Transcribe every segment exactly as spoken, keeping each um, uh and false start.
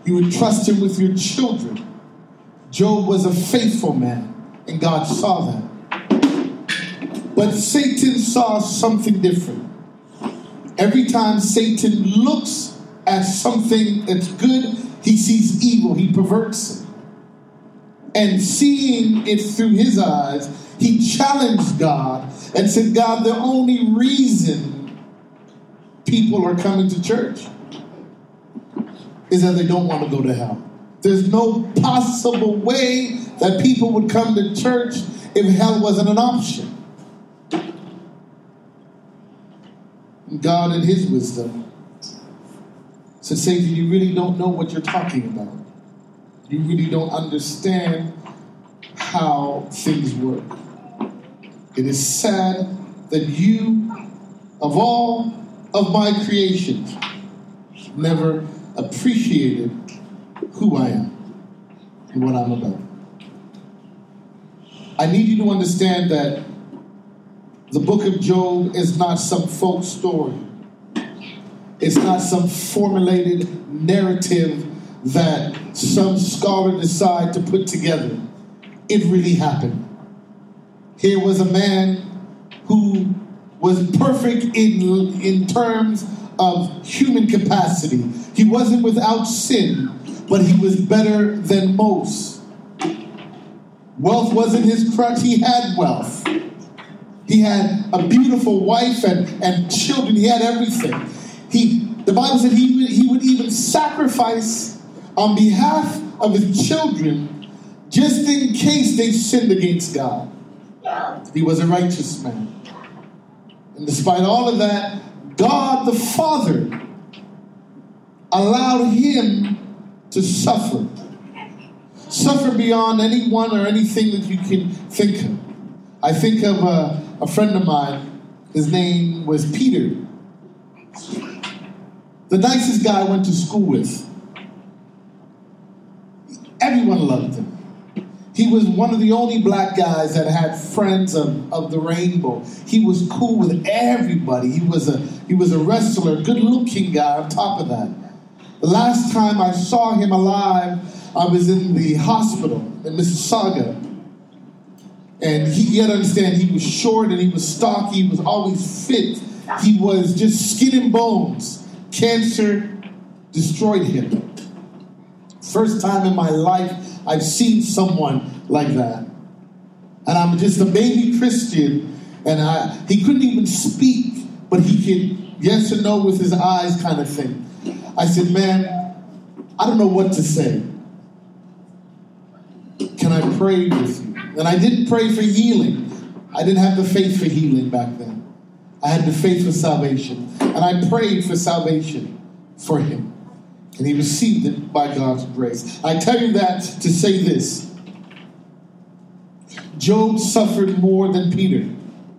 You would trust him with your children. Job was a faithful man, and God saw that. But Satan saw something different. Every time Satan looks at something that's good, he sees evil, he perverts it. And seeing it through his eyes, he challenged God and said, God, the only reason people are coming to church is that they don't want to go to hell. There's no possible way that people would come to church if hell wasn't an option. God, in his wisdom, said, Satan, you really don't know what you're talking about. You really don't understand how things work. It is sad that you, of all of my creations, never appreciated who I am and what I'm about. I need you to understand that the book of Job is not some folk story. It's not some formulated narrative that some scholar decide to put together. It really happened. Here was a man who was perfect in, in terms of human capacity. He wasn't without sin, but he was better than most. Wealth wasn't his crutch. He had wealth. He had a beautiful wife and, and children. He had everything. He, the Bible said he would, he would even sacrifice on behalf of his children just in case they sinned against God. He was a righteous man. And despite all of that, God the Father allowed him to suffer. Suffer beyond anyone or anything that you can think of. I think of a, a friend of mine. His name was Peter. The nicest guy I went to school with. Everyone loved him. He was one of the only black guys that had friends of, of the rainbow. He was cool with everybody. He was a he was a wrestler, good-looking guy on top of that. The last time I saw him alive, I was in the hospital in Mississauga. And he, you had to understand, he was short and he was stocky. He was always fit. He was just skin and bones. Cancer destroyed him. First time in my life I've seen someone like that. And I'm just a baby Christian, and I, he couldn't even speak, but he could yes or no with his eyes kind of thing. I said, man, I don't know what to say. Can I pray with you? And I didn't pray for healing. I didn't have the faith for healing back then. I had the faith for salvation. And I prayed for salvation for him. And he received it by God's grace. I tell you that to say this. Job suffered more than Peter.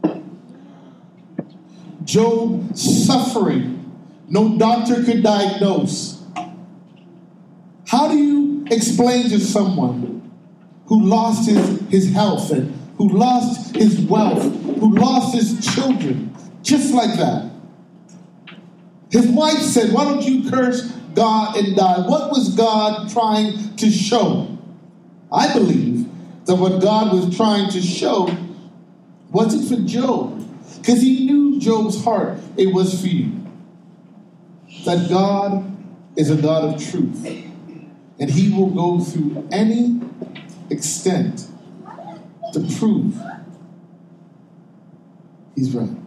Job suffering, no doctor could diagnose. How do you explain to someone who lost his, his health and who lost his wealth, who lost his children, just like that? His wife said, why don't you curse God and die? What was God trying to show? I believe that what God was trying to show wasn't for Job, because he knew Job's heart. It was for you. That God is a God of truth, and he will go through any extent to prove he's right.